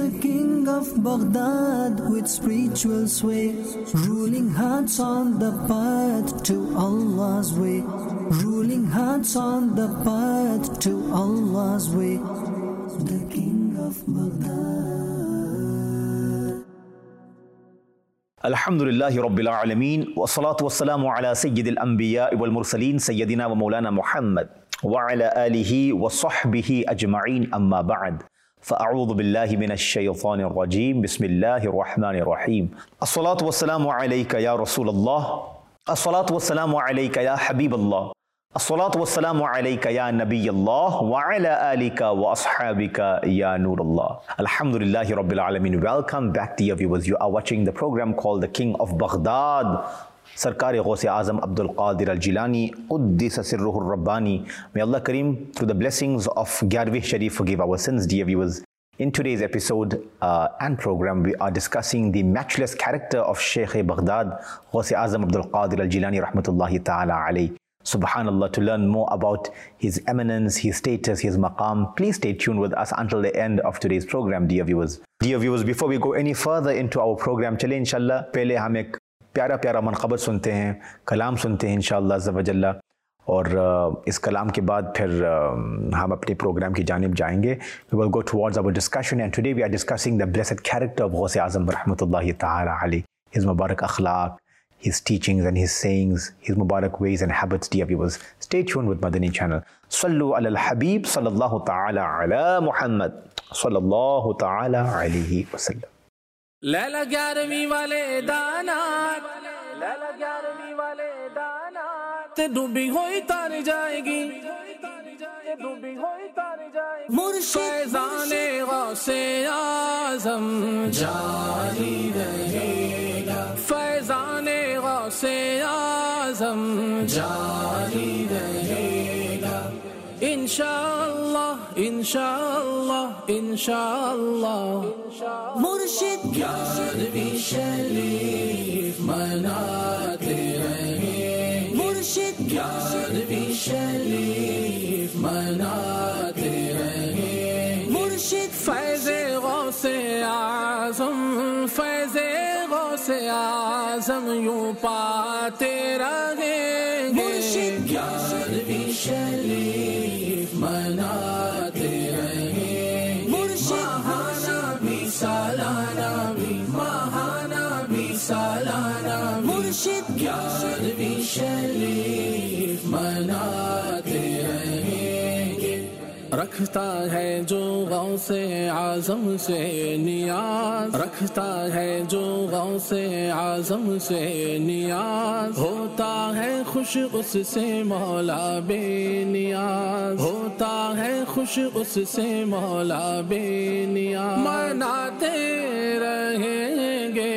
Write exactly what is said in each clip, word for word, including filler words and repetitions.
the king of Baghdad with spiritual sway, ruling hearts on the path to Allah's way, ruling hearts on the path to Allah's way, the king of Baghdad. Alhamdulillahi Rabbil Alameen, wa salatu wa salamu ala sayyidil anbiya wal mursaleen sayyidina wa maulana Muhammad wa ala alihi wa sahbihi ajma'in, amma ba'd. فأعوذ بالله من الشيطان الرجيم بسم الله الرحمن الرحيم. الصلاة والسلام عليك يا رسول الله، الصلاة والسلام عليك يا حبيب الله، الصلاة والسلام عليك يا نبي الله وعلى آلك وأصحابك يا نور الله. Alhamdulillahi Rabbil Alameen. Welcome back, dear viewers. You are watching the program called The King of Baghdad, Sarkar Ghaus Azam Abdul Qadir Al-Jilani Quddisa Sirruhur Rabbani. May Allah Kareem, through the blessings of Gyarveh Sharif, forgive our sins, dear viewers. In today's episode uh, and program, we are discussing the matchless character of Sheikh Baghdad, Ghaus Azam Abdul Qadir Al-Jilani Rahmatullahi Ta'ala alayhi. Subhanallah. To learn more about his eminence, his status, his maqam, please stay tuned with us until the end of today's program, dear viewers. Dear viewers, before we go any further into our program, chale inshallah, pehle hum ek پیارا پیارا منقبت سنتے ہیں، کلام سنتے ہیں انشاءاللہ عز و جل، اور اس کلام کے بعد پھر ہم اپنے پروگرام کی جانب جائیں گے. We will go towards our discussion, and today we are discussing the blessed character of Ghaus Azam rahmatullahi ta'ala alayhi, his Mubarak akhlaq, his teachings and his sayings, his Mubarak ways and habits, dear viewers. Stay tuned with Madani channel. Sallu ala al-Habib sallallahu ta'ala ala Muhammad sallallahu ta'ala alayhi wa sallam. لیلا گیارہویں والے دانا، لیلا گیارہویں والے دانا، تے ڈوبی ہوئی تار جائے گی، تے ڈوبی ہوئی تار جائے گی. فیضان غوث اعظم جاری رہے گا، فیضان غوث اعظم جاری رہے گا. انشاءاللہ انشاءاللہ انشاءاللہ مرشد گیارہویں شریف مناتے رہیں، مرشد گیارہویں شریف مناتے رہیں. مرشد فیض غوث اعظم، فیض غوث اعظم یوں پاتے رہیں. مرشد گیارہویں شریف مناتے رہیں. ماہانہ بھی سالانہ بھی، ماہانہ بھی سالانہ مرشد گیارہویں شریف مناتے رہیں گے. رکھتا ہے جو غوث اعظم سے نیاز، رکھتا ہے جو غوث اعظم سے نیاز، ہوتا ہے خوش اس سے مولا بے نیاز، ہوتا ہے خوش اس سے مولا بے نیاز. مناتے رہیں گے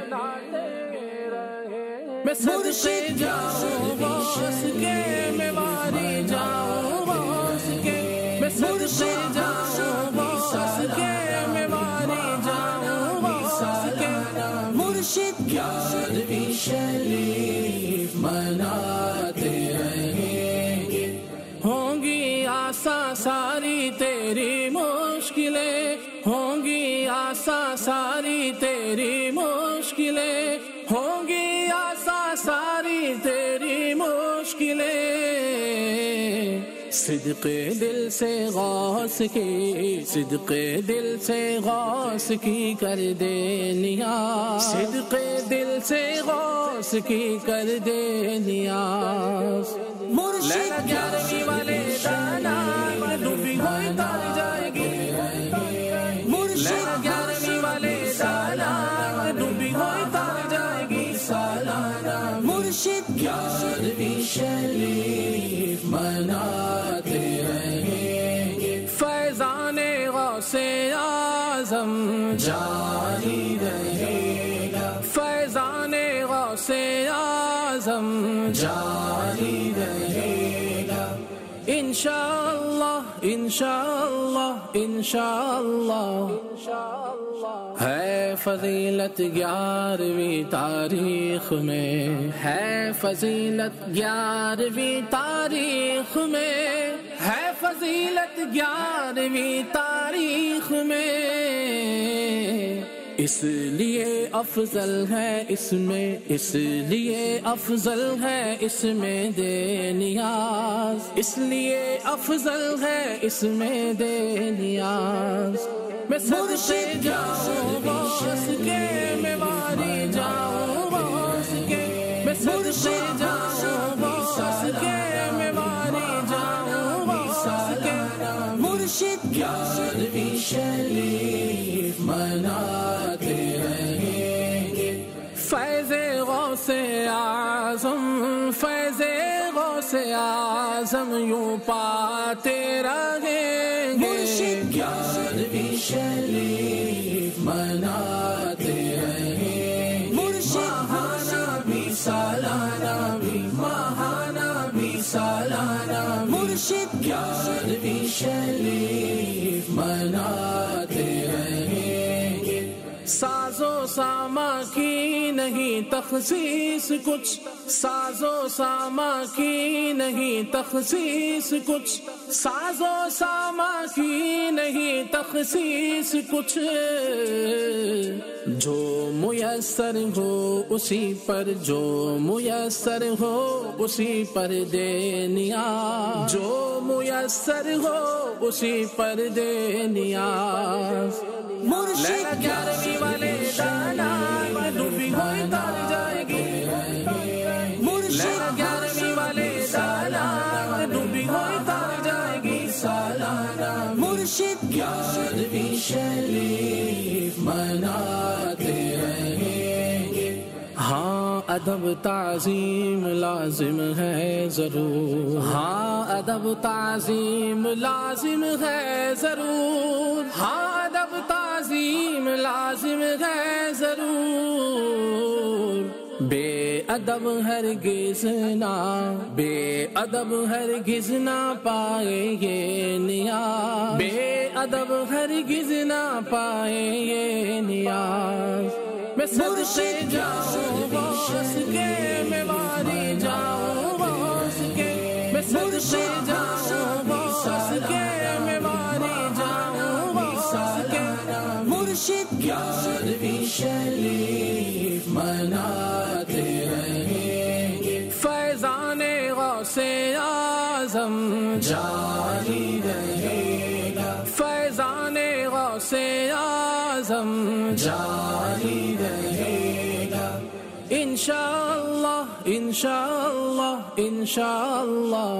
میں صدقے جاؤں غوث کے، میں واری جاؤں غوث کے، میں صدقے جاؤں غوث کے، میں واری جاؤں غوث کے. مرشد گیارہویں شریف مناتے رہیں گے. ہوں گی آساں ساری تیری مشکلیں، ہوں گی آساں ساری تیری مشکلیں، ہوں گی آساں ساری تیری مشکلیں. صدق دل سے غوث کی، صدق دل سے غوث کی کر دے نیاز، صدق دل سے غوث کی کر دے نیاز. لیلا گیارہویں والے دانا، ڈوبی ہوئی تار جائے گی. لیلا گیارہویں والے دانا، ڈوبی ہوئی تار جائے گی. سالانہ مرشد گیارہویں شریف مناتے رہیں گے. فیضان غوث اعظم جاری رہے گا، فیضان غوث اعظم جاری رہے گا. انشاءاللہ انشاءاللہ انشاءاللہ ہے فضیلت گیارہویں تاریخ میں، ہے فضیلت گیارہویں تاریخ میں، ہے فضیلت گیارہویں تاریخ میں. اس لیے افضل ہے اس میں اس لیے افضل ہے اس میں دے نیاز اس لیے افضل ہے اس میں دے نیاز میں صدقے جاؤں غوث کے میں واری جاؤں غوث کے میں صدقے جاؤں غوث کے میں واری جاؤں غوث کے مرشد گیارہویں شریف مناتے رہیں گے فیض غوث اعظم فیض غوث اعظم یوں پاتے رہیں گے گیارہویں شریف مناتے رہیں گے ماہانہ بھی سالانہ بھی ماہانہ بھی سالانہ مرشد گیارہویں شریف مناتے رہیں گے ساز و ساما کی نہیں تخصیص کچھ ساز و ساما کی نہیں تخصیص کچھ ساز و ساما کی نہیں تخصیص کچھ جو میسر ہو اسی پر جو میسر ہو اسی پر دے نیاز جو میسر ہو اسی پر دے نیاز لیلا گیارہویں والے دانا ڈوبی ہوئی تار جائے گی لیلا گیارہویں والے دانا ڈوبی ہوئی تار جائے گی سالانہ مرشد گیارہویں شریف مناتے رہیں گے ہاں ادب تعظیم لازم ہے ضرور ہاں ادب تعظیم لازم ہے ضرور ہاں ادب تعظیم لازم ہے ضرور بے ادب ہرگز نہ بے ادب ہرگز نہ پائے یہ نیاز بے ادب ہرگز نہ پائے یہ نیاز میں صدقے جاؤں غوث کے میں واری جاؤں غوث کے میں صدقے جاؤں غوث کے میں واری جاؤں غوث کے مرشد گیارہویں شریف مناتے رہیں گے فیضان غوث اعظم جاری رہے گا فیضان غوث اعظم جاری رہے گا انشاءاللہ انشاءاللہ انشاءاللہ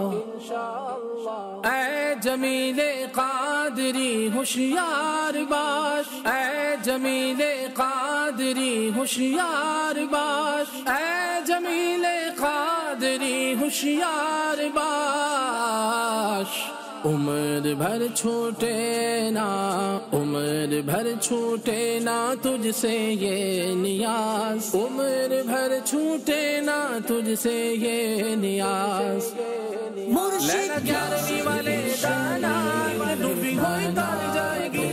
اے جمیل قادری ہوشیار باش اے جمیل قادری ہوشیار باش اے جمیل قادری ہوشیار باش عمر بھر چھوٹے نا عمر بھر چھوٹے نا تجھ سے یہ نیاز عمر بھر چھوٹے نا تجھ سے یہ نیاز لیلا گیارہویں والے دانا ڈوبی ہوئی تار جائے گی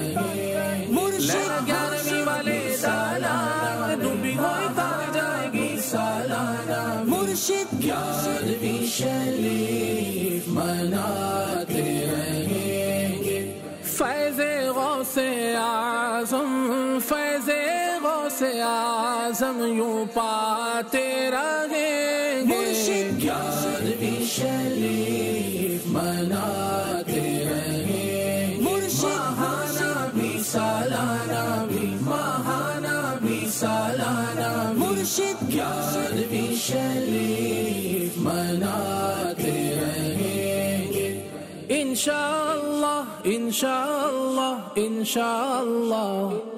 لیلا گیارہویں والے دانا ڈوبی ہوئی تار جائے گی سالانہ مرشد گیارہویں شریف مناتے رہیں گے فیض غوث اعظم فیض غوث اعظم یوں پاتے رہیں گے گیارہویں شریف مناتے رہیں گے ماہانہ بھی سالانہ بھی ماہانہ بھی سالانہ مرشد گیارہویں شریف مناتے رہیں گے انشاءاللہ انشاءاللہ انشاءاللہ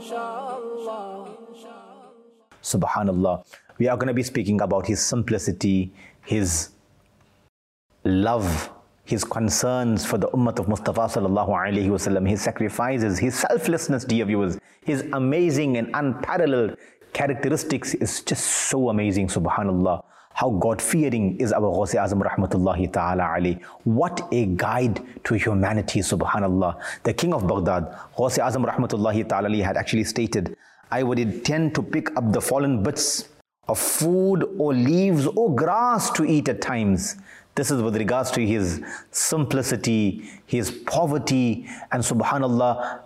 Subhanallah. We are going to be speaking about his simplicity, his love, his concerns for the ummah of Mustafa sallallahu alaihi wasallam, his sacrifices, his selflessness, dear viewers, his amazing and unparalleled characteristics is just so amazing, subhanallah. How God-fearing is our Ghaus Azam rahmatullahi ta'ala alayh. What a guide to humanity, subhanallah. The king of Baghdad, Ghaus Azam rahmatullahi ta'ala alayh, had actually stated, I would intend to pick up the fallen bits of food or leaves or grass to eat at times. This is with regards to his simplicity, his poverty, and subhanallah,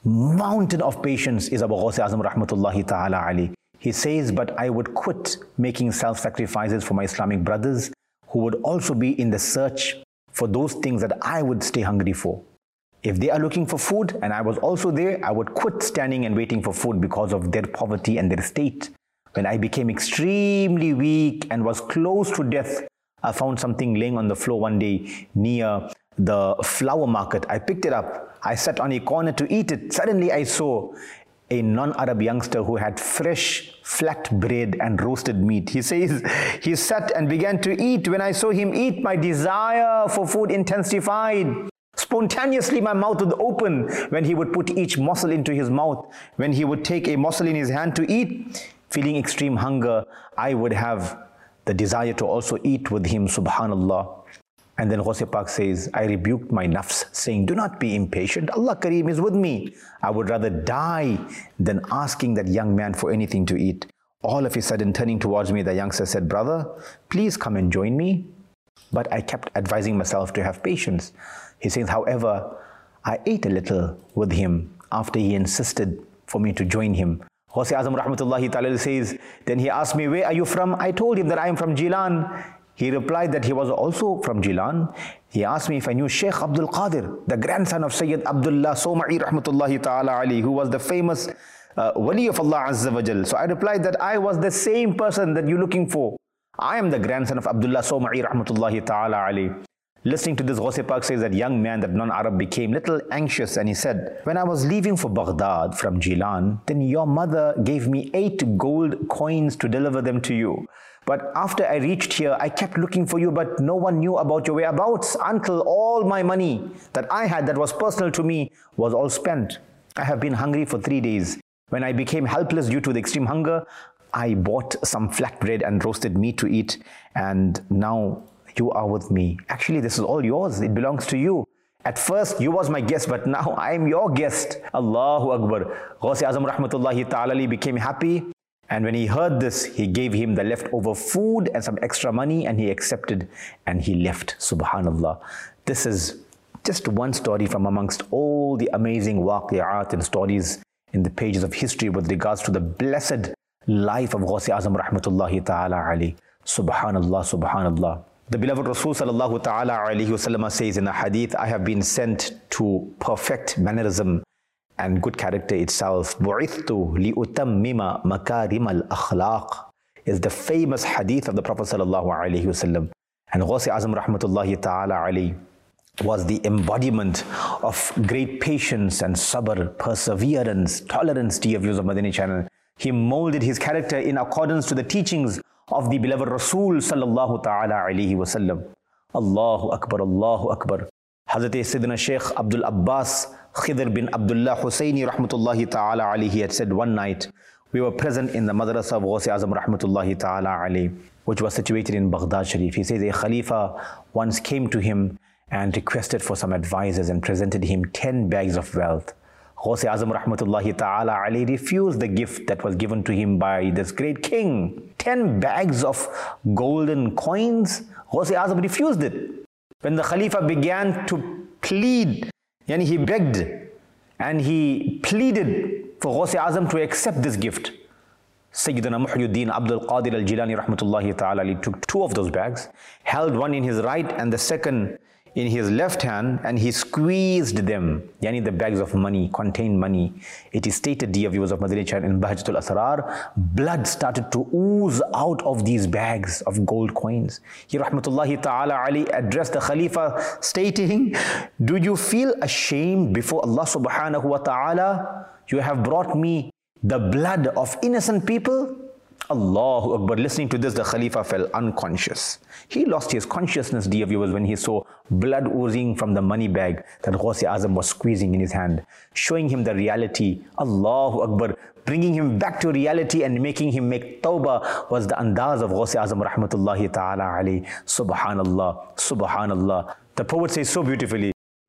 mountain of patience is Abu Ghaus Azam rahmatullahi ta'ala alayhi. He says, but I would quit making self-sacrifices for my Islamic brothers who would also be in the search for those things that I would stay hungry for. If they are looking for food and I was also there, I would quit standing and waiting for food because of their poverty and their state. When I became extremely weak and was close to death, I found something laying on the floor one day near the flower market. I picked it up. I sat on a corner to eat it. Suddenly I saw a non-Arab youngster who had fresh flat bread and roasted meat. He says, he sat and began to eat. When I saw him eat, my desire for food intensified. Spontaneously my mouth would open when he would put each morsel into his mouth. When he would take a morsel in his hand to eat, feeling extreme hunger, I would have the desire to also eat with him, subhanallah. And then Ghaus Pak says, I rebuked my nafs, saying, do not be impatient. Allah Kareem is with me. I would rather die than asking that young man for anything to eat. All of a sudden, turning towards me, the youngster said, brother, please come and join me. But I kept advising myself to have patience. He says, however, I ate a little with him after he insisted for me to join him. Ghaus Azam rahmatullahi ta'ala says, then he asked me, where are you from? I told him that I am from Jilan. He replied that he was also from Jilan. He asked me if I knew Sheikh Abdul Qadir, the grandson of Sayyid Abdullah Soma'i rahmatullahi ta'ala ali, who was the famous uh, wali of Allah Azza wa Jal. So I replied that I was the same person that you're looking for. I am the grandson of Abdullah Soma'i rahmatullahi ta'ala ali. Listening to this, Ghaus Pak says that young man, that non-Arab, became little anxious and he said, when I was leaving for Baghdad from Jilan, then your mother gave me eight gold coins to deliver them to you. But after I reached here, I kept looking for you, but no one knew about your whereabouts until all my money that I had that was personal to me was all spent. I have been hungry for three days. When I became helpless due to the extreme hunger, I bought some flatbread and roasted meat to eat, and now you are with me. Actually, this is all yours. It belongs to you. At first, you was my guest, but now I am your guest. Allahu Akbar. Ghaus Azam rahmatullahi ta'ala became happy. And when he heard this, he gave him the leftover food and some extra money, and he accepted and he left. Subhanallah. This is just one story from amongst all the amazing waqi'at and stories in the pages of history with regards to the blessed life of Ghaus Azam rahmatullahi ta'ala alayhi. Subhanallah, subhanallah. The beloved Rasul sallallahu ta'ala alayhi wasallam says in a hadith, I have been sent to perfect mannerism and good character itself. بُعِثْتُ لِأُتَمِّمَ مَكَارِمَ الْأَخْلَاقِ is the famous hadith of the Prophet sallallahu alayhi wasallam. And Ghaus Azam rahmatullahi ta'ala alayhi was the embodiment of great patience and sabr, perseverance, tolerance, dear viewers of Madani channel. He molded his character in accordance to the teachings of the beloved Rasul sallallahu ta'ala alayhi wasallam. Allahu Akbar, Allahu Akbar. Hazrat Sayyidina Sheikh Abdul Abbas Khidr bin Abdullah Husayni rahmatullahi ta'ala alayhi had said one night, we were present in the madrasa of Ghaus Azam rahmatullahi ta'ala alayhi, which was situated in Baghdad Sharif. He says a Khalifa once came to him and requested for some advisors and presented him ten bags of wealth. Ghaus Azam rahmatullahi ta'ala alayhi refused the gift that was given to him by this great king. Ten bags of golden coins. Ghaus Azam refused it. When the Khalifa began to plead, yani he begged and he pleaded for Ghaus Azam to accept this gift, Sayyidina Muhyiddin Abdul Qadir al-Jilani rahmatullahi ta'ala alayhi took two of those bags, held one in his right and the second in his left hand, and he squeezed them. Yani the bags of money contained money. It is stated, dear viewers of Madani channel, in Bahjatul Asrar, blood started to ooze out of these bags of gold coins. He rahmatullahi ta'ala alayhi addressed the Khalifa stating, do you feel ashamed before Allah subhanahu wa ta'ala? You have brought me the blood of innocent people? Allahu Akbar. Listening to this, the Khalifa fell unconscious. He lost his consciousness, dear viewers, when he saw blood oozing from the money bag that Ghaus Azam was squeezing in his hand, showing him the reality. Allahu Akbar. Bringing him back to reality and making him make tawbah was the andaz of Ghaus Azam rahmatullahi ta'ala alayhi. Subhanallah, Subhanallah. The poet says so beautifully,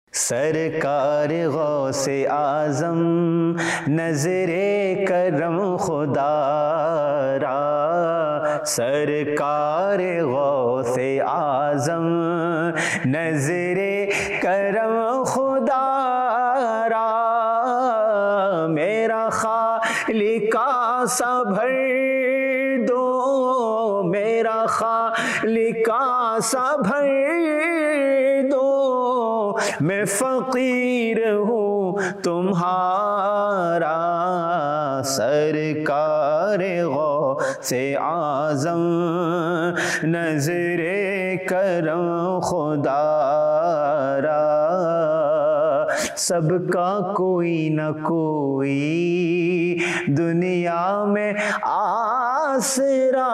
सरकार गौसे आज़म नज़रे करम खुदारा, सरकार गौसे आज़म नज़रे करम खुदारा, मेरा खालिका सा भर दो, मेरा खालिका सा भर दो, मैं फकीर हूँ तुम्हारा सरकार गौसे आज़म, नज़रे करम खुदारा, सबका कोई न कोई दुनिया में आसरा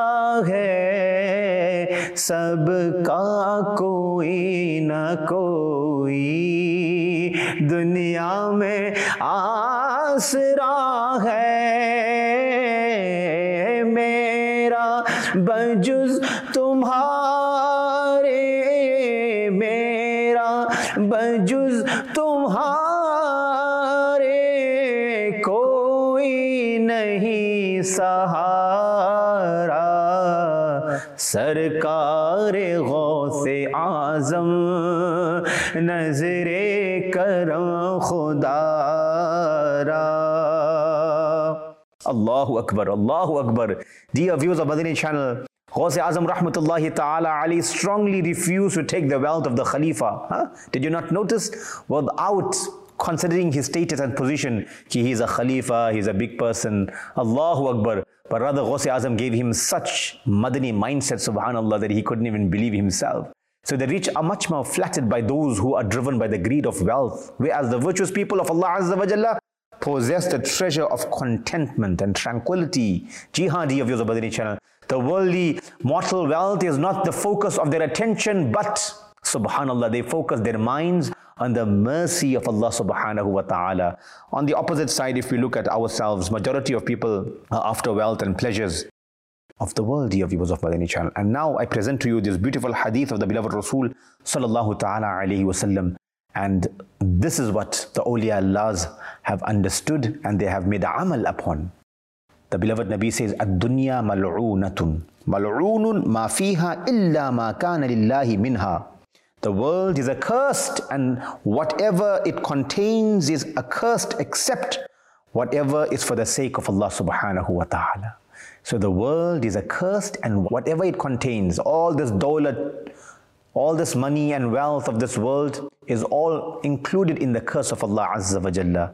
है, सबका कोई न कोई दुनिया में आसरा है, मेरा बजुज़ तुम्हारे, मेरा बजुज़ तुम्हारे कोई नहीं सहारा, सरकार गौसे आज़म, नज़रे करम खुदारा। Allahu Akbar, Allahu Akbar. Dear viewers of Madani channel, Ghaus Azam Rahmatullahi Ta'ala Ali strongly refused to take the wealth of the Khalifa. Huh? Did you not notice? Without considering his status and position, he is a Khalifa, he's a big person, Allahu Akbar. But rather Ghaus Azam gave him such Madani mindset, subhanallah, that he couldn't even believe himself. So the rich are much more flattered by those who are driven by the greed of wealth, whereas the virtuous people of Allah Azza wa Jalla possess the treasure of contentment and tranquility. Jihad, dear viewers of Madani channel, the worldly mortal wealth is not the focus of their attention, but subhanallah, they focus their minds on the mercy of Allah subhanahu wa ta'ala. On the opposite side, if we look at ourselves, majority of people are after wealth and pleasures of the world, dear viewers of Madani channel. And now I present to you this beautiful hadith of the beloved Rasul sallallahu ta'ala alayhi wa sallam. And this is what the awliya Allahs have understood and they have made amal upon. The beloved Nabi says, Ad-dunya mal'oonatun, mal'oonun ma fiha illa ma kana lillahi minha. The world is accursed and whatever it contains is accursed except whatever is for the sake of Allah subhanahu wa ta'ala. So the world is accursed and whatever it contains, all this dawlat, all this money and wealth of this world is all included in the curse of Allah Azza wa Jalla,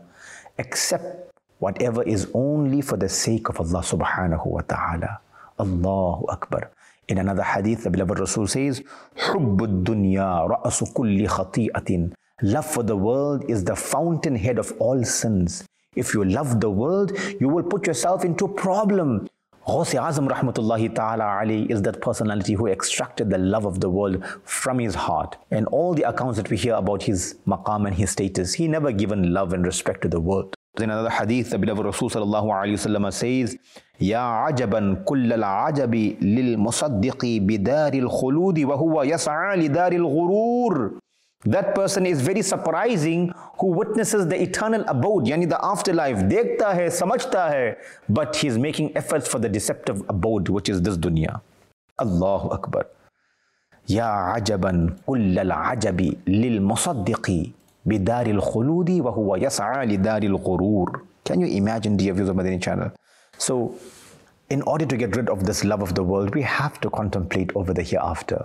except whatever is only for the sake of Allah subhanahu wa ta'ala. Allahu Akbar. In another hadith, the beloved Rasul says, Hubbud dunya ra'asu kulli khati'atin. Love for the world is the fountainhead of all sins. If you love the world, you will put yourself into a problem. Ghaus Azam Rahmatullahi Ta'ala Ali is that personality who extracted the love of the world from his heart. And all the accounts that we hear about his maqam and his status, he never given love and respect to the world. In another hadith, the beloved Rasul Sallallahu Alaihi Wasallam says, Ya ajaban kullal ajabi lil musaddiqi bidaril khuludi wa huwa yas'a lidaril ghurur. That person is very surprising who witnesses the eternal abode, yani the afterlife. Dekhta hai, samajhta hai, but he is making efforts for the deceptive abode, which is this dunya. Allahu Akbar. Ya ajaban kullal ajabi lil musaddiqi bidaril khuludi wa huwa yas'a lidaril ghurur. Can you imagine, dear viewers of Madani channel? So, in order to get rid of this love of the world, we have to contemplate over the hereafter.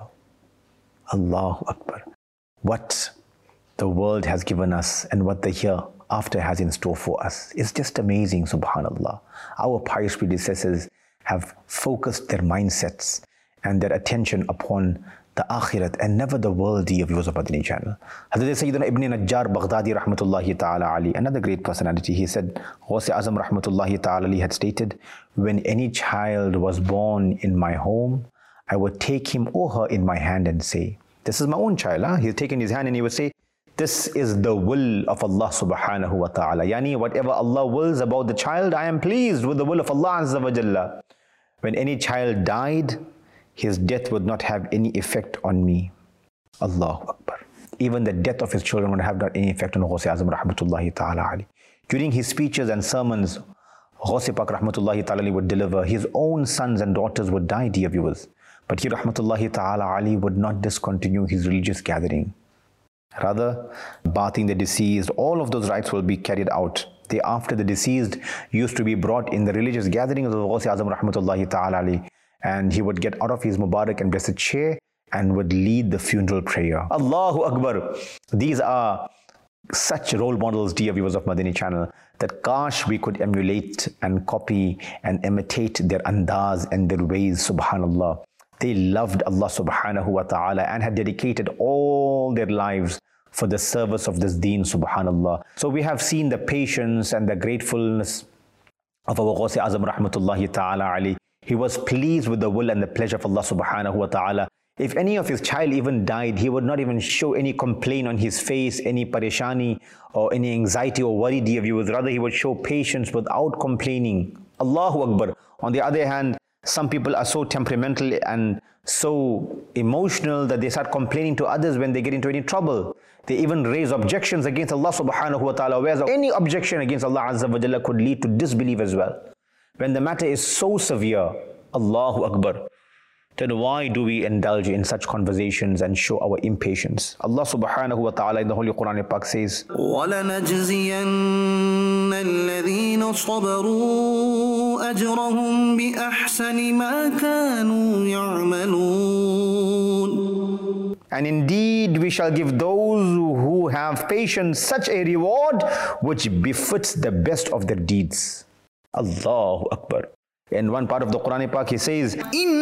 Allahu Akbar. What the world has given us and what the hereafter has in store for us. It's just amazing, subhanallah. Our pious predecessors have focused their mindsets and their attention upon the akhirat and never the world, dear viewers of Madani channel. Hazrat Sayyidina Ibn Najjar Baghdadi Rahmatullahi Ta'ala Ali, another great personality, he said, Ghaus Azam Rahmatullahi Ta'ala Ali had stated, when any child was born in my home, I would take him or her in my hand and say, this is my own child. Huh? He'll take in his hand and he would say, this is the will of Allah subhanahu wa ta'ala. Yani, whatever Allah wills about the child, I am pleased with the will of Allah Azza wa Jalla. When any child died, his death would not have any effect on me. Allahu Akbar. Even the death of his children would have not any effect on Ghaus Azam Rahmatullahi Ta'ala Ali. During his speeches and sermons, Ghaus Pak Rahmatullahi Ta'ala Ali would deliver, his own sons and daughters would die, dear viewers. But he Rahmatullahi Ta'ala Ali would not discontinue his religious gathering. Rather, bathing the deceased, all of those rites will be carried out. Thereafter, the deceased used to be brought in the religious gatherings of Ghaus Azam Rahmatullahi Ta'ala Ali, and he would get out of his Mubarak and blessed chair and would lead the funeral prayer. Allahu Akbar. These are such role models, dear viewers of Madani channel, that gosh, we could emulate and copy and imitate their andaz and their ways, subhanallah. They loved Allah subhanahu wa ta'ala and had dedicated all their lives for the service of this deen, subhanallah. So we have seen the patience and the gratefulness of our Ghaus Azam Rahmatullahi Ta'ala Ali. He was pleased with the will and the pleasure of Allah subhanahu wa ta'ala. If any of his child even died, he would not even show any complaint on his face, any parishani or any anxiety or worry, dear viewers. Rather, he would show patience without complaining. Allahu Akbar. On the other hand, some people are so temperamental and so emotional that they start complaining to others when they get into any trouble. They even raise objections against Allah subhanahu wa ta'ala, whereas any objection against Allah Azza wa Jalla could lead to disbelief as well. When the matter is so severe, Allahu Akbar, then why do we indulge in such conversations and show our impatience? Allah subhanahu wa ta'ala in the Holy Quran Pak says, وَلَنَجْزِيَنَّ الَّذِينَ صَبَرُوا أَجْرَهُمْ بِأَحْسَنِ مَا كَانُوا يَعْمَلُونَ. And indeed we shall give those who have patience such a reward which befits the best of their deeds. Allahu Akbar. In one part of the Quran Pak he says,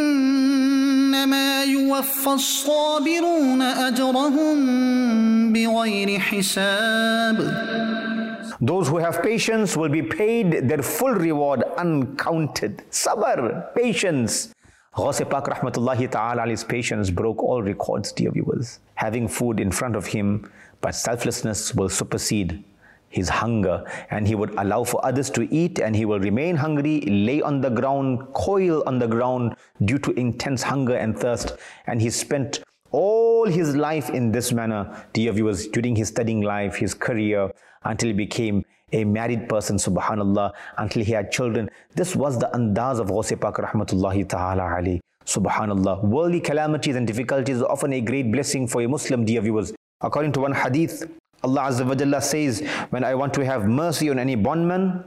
إِنَّمَا يُوَفَّى الصَّابِرُونَ أَجْرَهُمْ بِغَيْرِ حِسَابٍ. Those who have patience will be paid their full reward uncounted. Sabr, patience. Ghaus Pak Rahmatullahi Ta'ala Ali's patience broke all records, dear viewers. Having food in front of him, but selflessness will supersede his hunger, and he would allow for others to eat, and he will remain hungry, lay on the ground, coil on the ground due to intense hunger and thirst. And he spent all his life in this manner, dear viewers, during his studying life, his career, until he became a married person, subhanallah, until he had children. This was the andaz of Ghaus Pak Rahmatullahi Ta'ala Ali, subhanallah. Worldly calamities and difficulties are often a great blessing for a Muslim, dear viewers. According to one hadith, Allah Azza wa Jalla says, when I want to have mercy on any bondman,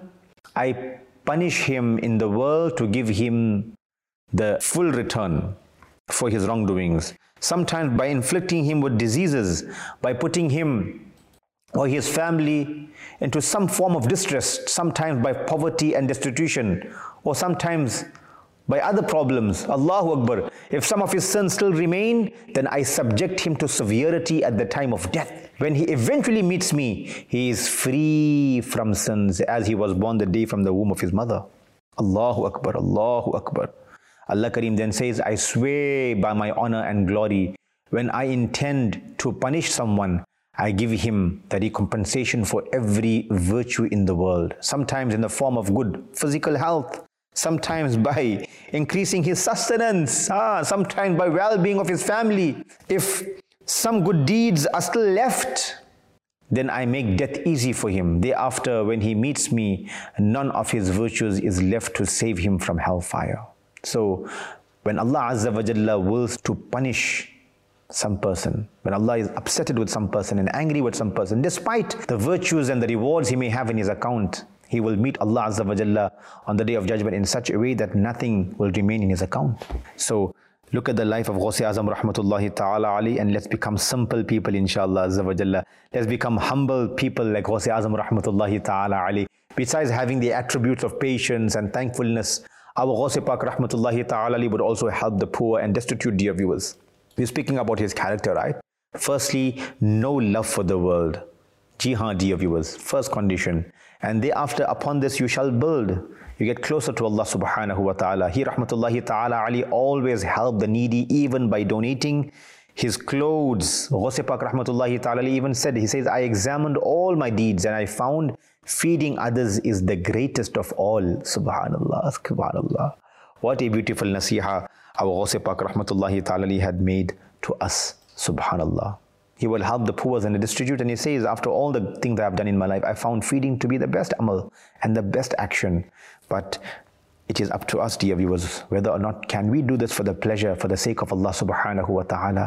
I punish him in the world to give him the full return for his wrongdoings. Sometimes by inflicting him with diseases, by putting him or his family into some form of distress, sometimes by poverty and destitution, or sometimes by other problems. Allahu Akbar. If some of his sins still remain, then I subject him to severity at the time of death. When he eventually meets me, he is free from sins as he was born the day from the womb of his mother. Allahu Akbar, Allahu Akbar. Allah Kareem then says, I swear by my honor and glory, when I intend to punish someone, I give him the recompensation for every virtue in the world. Sometimes in the form of good physical health, sometimes by increasing his sustenance, ah, sometimes by well-being of his family. If some good deeds are still left, then I make death easy for him. Thereafter, when he meets me, none of his virtues is left to save him from hellfire. So, when Allah Azza wa Jalla wills to punish some person, when Allah is upset with some person and angry with some person, despite the virtues and the rewards he may have in his account, he will meet Allah Azza wa Jalla on the day of judgment in such a way that nothing will remain in his account. So look at the life of Ghaus Azam Rahmatullahi Ta'ala Ali, and let's become simple people, inshallah Azza wa Jalla. Let's become humble people like Ghaus Azam Rahmatullahi Ta'ala Ali. Besides having the attributes of patience and thankfulness, our Ghaus Pak Rahmatullahi Ta'ala Ali would also help the poor and destitute, dear viewers. We're speaking about his character, right? Firstly, no love for the world. Ji haan, dear viewers, first condition. And thereafter, upon this you shall build. You get closer to Allah subhanahu wa ta'ala. He Rahmatullahi Ta'ala Ali always helped the needy even by donating his clothes. Ghaus Pak Rahmatullahi Ta'ala Ali even said, he says, I examined all my deeds and I found feeding others is the greatest of all. Subhanallah, subhanallah. What a beautiful nasiha our Ghaus Pak Rahmatullahi Ta'ala Ali had made to us. Subhanallah. He will help the poor and the destitute, and he says, after all the things I have done in my life, I found feeding to be the best amal and the best action. But it is up to us, dear viewers, whether or not can we do this for the pleasure, for the sake of Allah subhanahu wa ta'ala.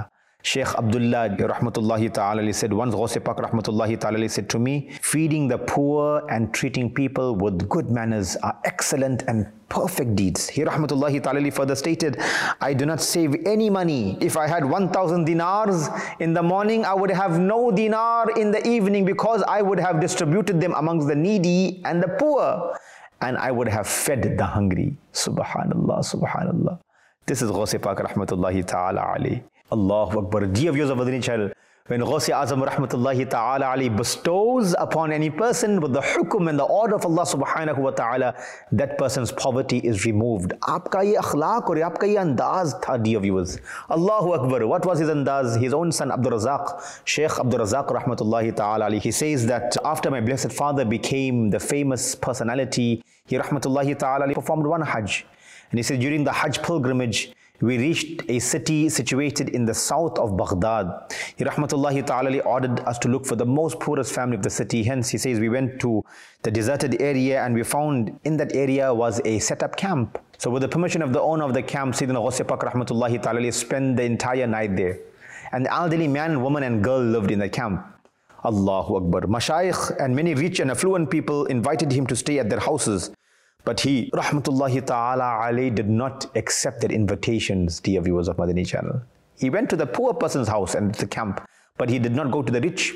Sheikh Abdullah rahmatullahi ta'ala said, once Ghaus Pak rahmatullahi ta'ala said to me, feeding the poor and treating people with good manners are excellent and perfect deeds. He rahmatullahi ta'ala further stated, I do not save any money. If I had one thousand dinars in the morning, I would have no dinar in the evening, because I would have distributed them amongst the needy and the poor, and I would have fed the hungry. Subhanallah, subhanallah. This is Ghaus Pak rahmatullahi ta'ala alayhi. Allahu Akbar. Dear viewers of Madani channel, when Ghaus Azam rahmatullahi ta'ala alayhi bestows upon any person with the hukum and the order of Allah subhanahu wa ta'ala, that person's poverty is removed. Aapka ye akhlaq aur aapka ye andaz tha, dear viewers. Allahu Akbar. What was his andaz? His own son Abdul Razak, Sheikh Abdul Razak rahmatullahi ta'ala alayhi, he says that after my blessed father became the famous personality, he rahmatullahi ta'ala alayhi performed one Hajj. And he said, during the Hajj pilgrimage, we reached a city situated in the south of Baghdad. He rahmatullahi ta'ala ordered us to look for the most poorest family of the city. Hence, he says, we went to the deserted area and we found in that area was a set-up camp. So with the permission of the owner of the camp, Sayyidina Ghaus Pak rahmatullahi ta'ala spent the entire night there. And the elderly man, woman and girl lived in the camp. Allahu Akbar. Mashayikh and many rich and affluent people invited him to stay at their houses. But he, rahmatullahi ta'ala alayhi, did not accept their invitations, dear viewers of Madani channel. He went to the poor person's house and the camp, but he did not go to the rich.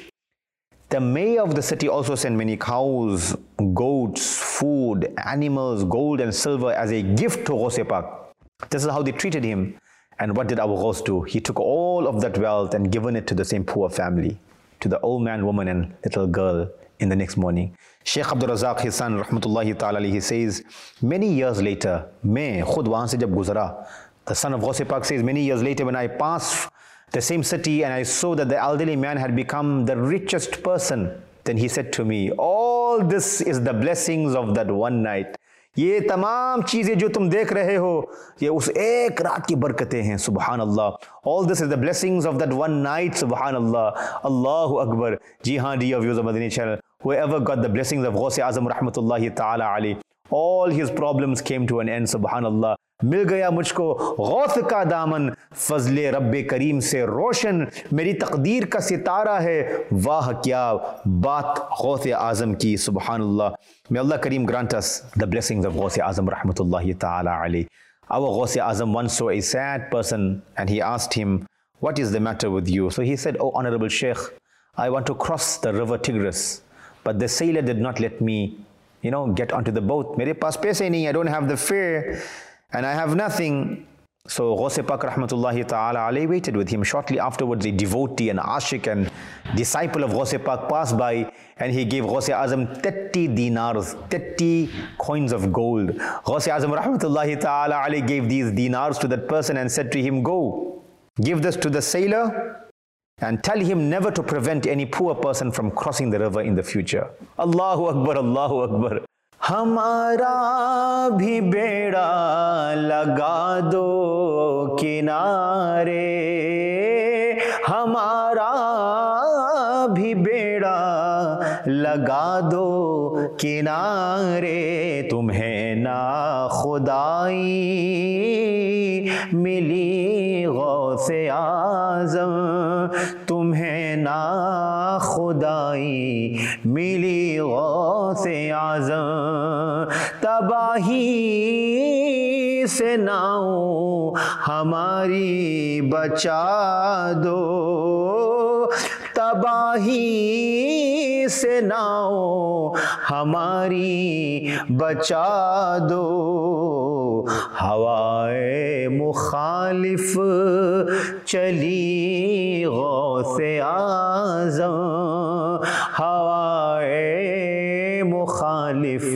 The mayor of the city also sent many cows, goats, food, animals, gold and silver as a gift to Ghaus Pak. This is how they treated him. And what did Abu Ghaus do? He took all of that wealth and given it to the same poor family, to the old man, woman and little girl in the next morning. Sheikh Abdul Razak, his son, rahmatullahi ta'ala, he says, many years later, main khud wahan se jab guzara, the son of Ghaus Pak says, many years later when I passed the same city and I saw that the elderly man had become the richest person, then he said to me, all this is the blessings of that one night. ये तमाम चीजें जो तुम देख रहे हो, ये उस एक रात की बरकतें हैं. Subhanallah. All this is the blessings of that one night. Subhanallah. Allahu Akbar. जी हाँ, dear viewers of Madani channel, whoever got the blessings of Ghaus Azam rahmatullahi ta'ala alayhi, all his problems came to an end. Subhanallah. मिल गया मुझको गौस का दामन, फजले रब्बे करीम से रोशन, मेरी तकदीर का सितारा है, वाह क्या बात गौस आज़म की. Subhanallah. May Allah Kareem grant us the blessings of Ghaus Azam rahmatullahi ta'ala alayhi. Our Ghaus Azam once saw a sad person and he asked him, what is the matter with you? So he said, oh Honorable Sheikh, I want to cross the river Tigris, but the sailor did not let me, you know, get onto the boat. Mere paas paise nahi, I don't have the fare and I have nothing. So Ghaus Pak rahmatullahi ta'ala alayhi waited with him. Shortly afterwards, a devotee, an ashik and disciple of Ghaus Pak passed by and he gave Ghaus Azam thirty dinars, thirty coins of gold. Ghaus Azam rahmatullahi ta'ala alayhi gave these dinars to that person and said to him, go, give this to the sailor and tell him never to prevent any poor person from crossing the river in the future. Allahu Akbar, Allahu Akbar. हमारा भी बेड़ा लगा दो किनारे, हमारा भी बेड़ा लगा दो किनारे, तुम्हें ना खुदाई मिली गौस आज़म, तुम्हें ना खुदाई मिली गौस आज़म, तबाही से नाओ हमारी बचा दो, तबाही से नाओ हमारी बचा दो, हवाए मुखालिफ चली गौस आज़म, हवाए मुखालिफ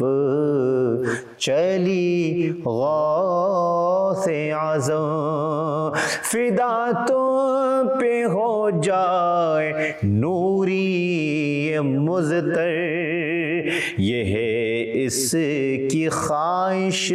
चली गौस आज़म, फिदा तुम पे हो जाए नूरी ये मुज़तर, ये है इसकी ख्वाहिश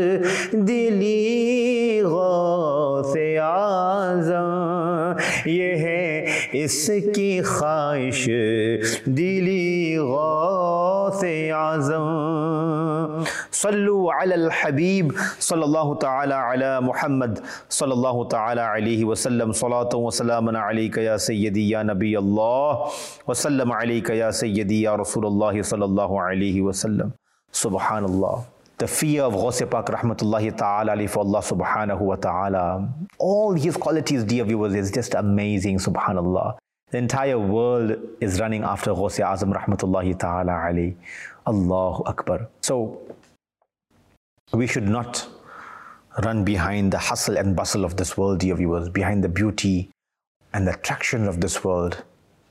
दिली गौस आज़म, ये है इसकी ख्वाहिश दिली गौस आज़म. Sallu ala al-Habib sallallahu ta'ala ala Muhammad sallallahu ta'ala alayhi wa sallam. Salatu wa salaman alayka ya Sayyidi ya Nabi Allah wa sallam alayka ya Sayyidi ya Rasulullah sallallahu alayhi wa sallam. Subhanallah. The fear of Ghaus Pak rahmatullahi ta'ala alayhi for Allah subhanahu wa ta'ala. All his qualities, dear viewers, is just amazing, subhanallah. The entire world is running after Ghaus Azam rahmatullahi ta'ala alayhi. Allahu Akbar. So, we should not run behind the hustle and bustle of this world, dear viewers, behind the beauty and the attraction of this world.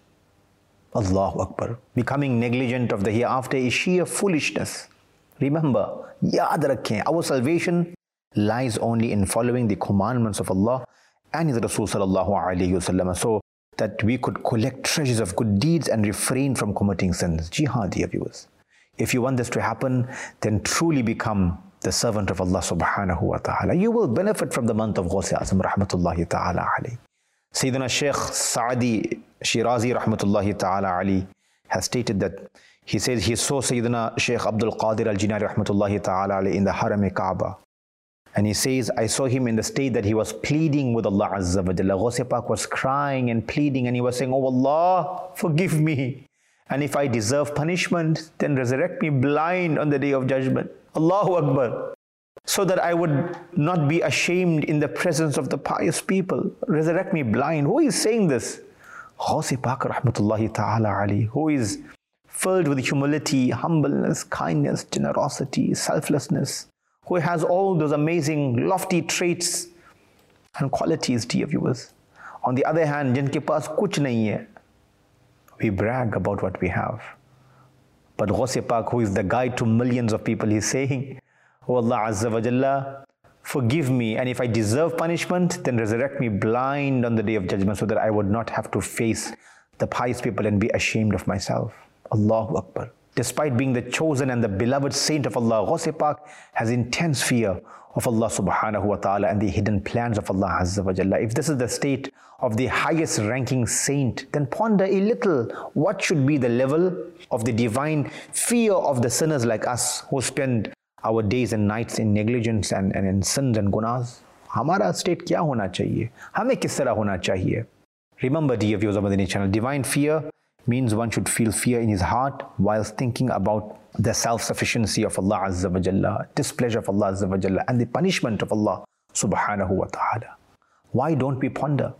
Allahu Akbar. Becoming negligent of the hereafter is sheer foolishness. Remember, yaad rakhein, our salvation lies only in following the commandments of Allah and His Rasul sallallahu alayhi wasallam, so that we could collect treasures of good deeds and refrain from committing sins. Jihad, dear viewers. If you want this to happen, then truly become the servant of Allah subhanahu wa ta'ala. You will benefit from the month of Ghaus Azam rahmatullahi ta'ala alayhi. Sayyidina Shaykh Saadi Shirazi rahmatullahi ta'ala alayhi has stated that he says he saw Sayyidina Shaykh Abdul Qadir al-Jinari rahmatullahi ta'ala alayhi in the Haram-e-Kaaba. And he says, I saw him in the state that he was pleading with Allah Azza wa Jalla. Ghaus Pak was crying and pleading, and he was saying, oh Allah, forgive me. And if I deserve punishment, then resurrect me blind on the day of judgment. Allahu Akbar. So that I would not be ashamed in the presence of the pious people. Resurrect me blind. Who is saying this? Ghaus Pak rahmatullahi ta'ala alayhi, who is filled with humility, humbleness, kindness, generosity, selflessness, who has all those amazing, lofty traits and qualities, dear viewers. On the other hand, jinke paas kuch nahi hai, we brag about what we have. But Ghaus Pak, who is the guide to millions of people, is saying, oh Allah Azza wa Jalla, forgive me, and if I deserve punishment, then resurrect me blind on the day of judgment, so that I would not have to face the pious people and be ashamed of myself. Allahu Akbar. Despite being the chosen and the beloved saint of Allah, Ghaus Pak has intense fear of Allah subhanahu wa ta'ala and the hidden plans of Allah Azza wa Jalla. If this is the state of the highest ranking saint, then ponder a little what should be the level of the divine fear of the sinners like us who spend our days and nights in negligence and, and in sins and gunas. Hamara state kya hona chahiye? Hame kis tarah hona chahiye? Remember, dear viewers of Madani channel, divine fear means one should feel fear in his heart whilst thinking about the self-sufficiency of Allah Azza wa Jalla, displeasure of Allah Azza wa Jalla, and the punishment of Allah subhanahu wa ta'ala. Why don't we ponder?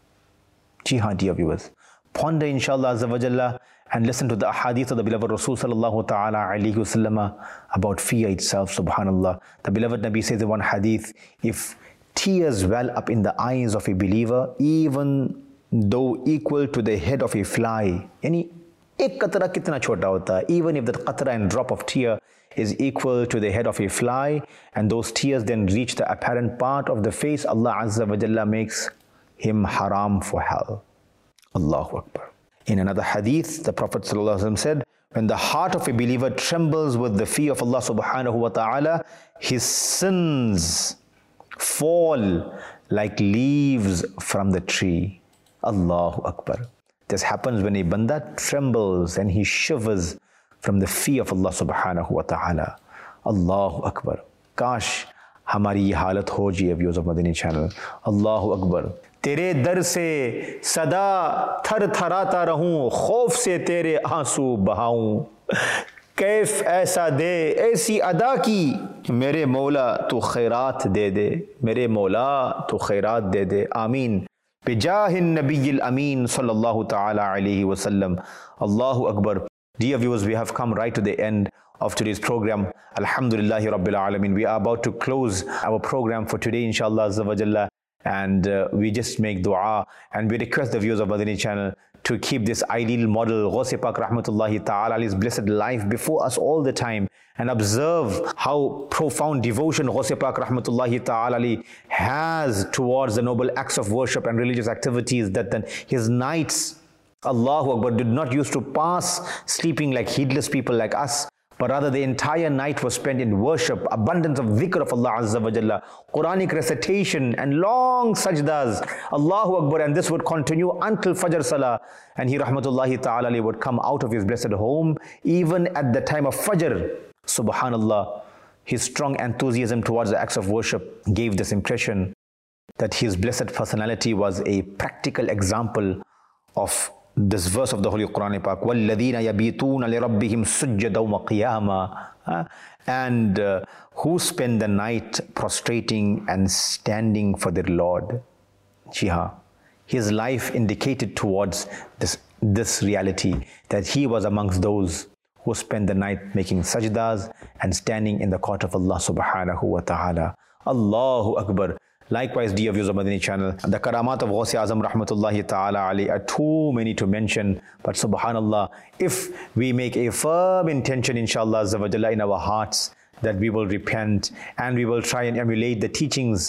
Jihad, dear viewers. Ponder inshallah Azza wa Jalla and listen to the ahadith of the beloved Rasul sallallahu ta'ala alayhi wasallam about fear itself, subhanallah. The beloved Nabi says in one hadith, if tears well up in the eyes of a believer, even though equal to the head of a fly, yani ek qatra kitna chota hota hai, even if that qatra and drop of tear is equal to the head of a fly, and those tears then reach the apparent part of the face, Allah Azza wa Jalla makes him haram for hell. Allahu Akbar. In another hadith, the Prophet ﷺ said, when the heart of a believer trembles with the fear of Allah subhanahu wa ta'ala, his sins fall like leaves from the tree. Allahu Akbar. This happens when a banda trembles and he shivers from the fear of Allah subhanahu wa ta'ala. Allahu Akbar. Kash hamari ye halat ho jaye, viewers of Madani channel. Allahu Akbar. Tere dar se sada thar tharata rahun, khauf se tere aansu bahaun. Kaif ऐसा दे ऐसी अदा की मेरे मौला तू खैरात दे दे, मेरे मौला तू खैरात दे दे. आमीन. Bijahin Nabiyil Ameen sallallahu ta'ala alayhi wa sallam. Allahu Akbar. Dear viewers, we have come right to the end of today's program. Alhamdulillahi Rabbil Alameen. We are about to close our program for today, inshallah Azza wa Jalla. And uh, we just make dua and we request the viewers of Madani channel to keep this ideal model, Ghaus Pak rahmatullahi ta'ala alayhi's blessed life before us all the time, and observe how profound devotion Ghaus Pak rahmatullahi ta'ala alayhi has towards the noble acts of worship and religious activities, that then his nights, Allahu Akbar, did not used to pass sleeping like heedless people like us, but rather the entire night was spent in worship, abundance of dhikr of Allah Azza wa Jalla, Quranic recitation and long sajdas, Allahu Akbar, and this would continue until Fajr Salah, and he rahmatullahi ta'ala would come out of his blessed home even at the time of Fajr, subhanallah, his strong enthusiasm towards the acts of worship gave this impression that his blessed personality was a practical example of this verse of the Holy Quran Pak, وَالَّذِينَ يَبِيتُونَ لِرَبِّهِمْ سُجَّدًا وَقِيَامًا, and uh, who spend the night prostrating and standing for their Lord. Jiha, his life indicated towards this, this reality, that he was amongst those who spend the night making sajdas and standing in the court of Allah subhanahu wa ta'ala. Allahu Akbar. Likewise, dear viewers of Madani channel, the karamat of Ghaus-e Azam rahmatullahi ta'ala alayhi are too many to mention, but subhanallah, if we make a firm intention inshallah azza wa jalla in our hearts that we will repent and we will try and emulate the teachings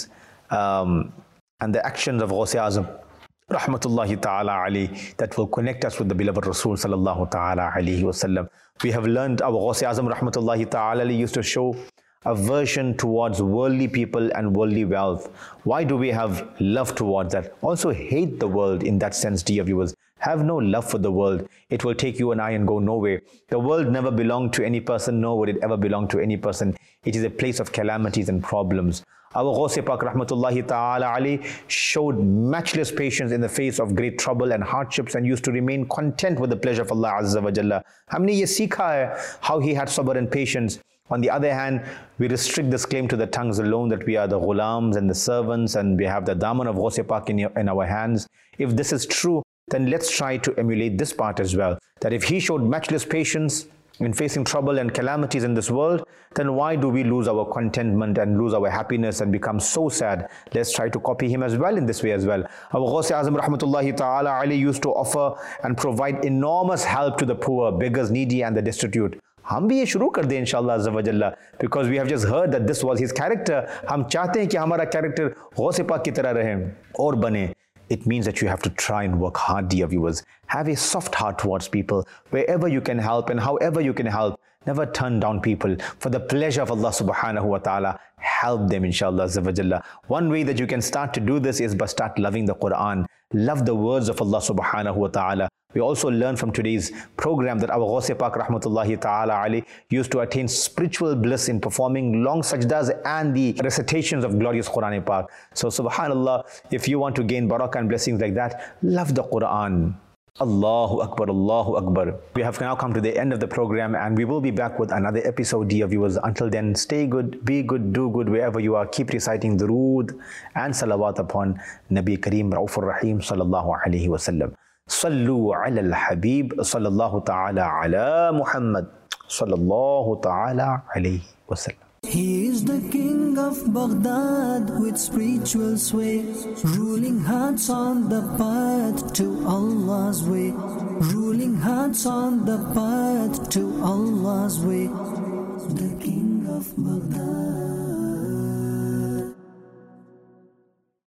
um, and the actions of Ghaus-e Azam rahmatullahi ta'ala alayhi, that will connect us with the beloved Rasul sallallahu ta'ala alayhi wasallam. We have learned our Ghaus-e Azam rahmatullahi ta'ala alayhi used to show aversion towards worldly people and worldly wealth. Why do we have love towards that? Also hate the world in that sense, dear viewers. Have no love for the world. It will take you and I and go nowhere. The world never belonged to any person, nor would it ever belong to any person. It is a place of calamities and problems. Our Ghaus-e Pak rahmatullahi ta'ala alayhi showed matchless patience in the face of great trouble and hardships and used to remain content with the pleasure of Allah azza wa jalla. Humne ye sikha hai how he had sabr and patience. On the other hand, we restrict this claim to the tongues alone, that we are the ghulams and the servants and we have the daman of Ghaus-e Pak in, in our hands. If this is true, then let's try to emulate this part as well. That if he showed matchless patience in facing trouble and calamities in this world, then why do we lose our contentment and lose our happiness and become so sad? Let's try to copy him as well in this way as well. Our Ghaus-e Azam rahmatullahi ta'ala alayhi used to offer and provide enormous help to the poor, beggars, needy and the destitute. हम भी ये शुरू कर दें इंशाल्लाह अज़्ज़ा व जल्ला, because we have just heard that this was his character. हम चाहते हैं कि हमारा character गौस-ए पाक की तरह रहे और बने. It means that you have to try and work hard, dear viewers. Have a soft heart towards people. Wherever you can help and however you can help, never turn down people. For the pleasure of Allah subhanahu wa ta'ala, help them inshallah azza wa jalla. One way that you can start to do this is by start loving the Quran. Love the words of Allah subhanahu wa ta'ala. We also learn from today's program that our Ghaus-e Pak rahmatullahi ta'ala alayhi used to attain spiritual bliss in performing long sajdas and the recitations of glorious Quran Pak. So subhanallah, if you want to gain barakah and blessings like that, love the Quran. Allahu Akbar, Allahu Akbar. We have now come to the end of the program and we will be back with another episode, dear viewers. Until then, stay good, be good, do good wherever you are. Keep reciting durood and salawat upon Nabi Kareem Raufur Rahim sallallahu alayhi wa sallam. Sallu ala al-Habib sallallahu ta'ala ala Muhammad sallallahu ta'ala alayhi wa sallam. He is the king of Baghdad with spiritual sway, ruling hearts on the path to Allah's way, ruling hearts on the path to Allah's way. The king of Baghdad.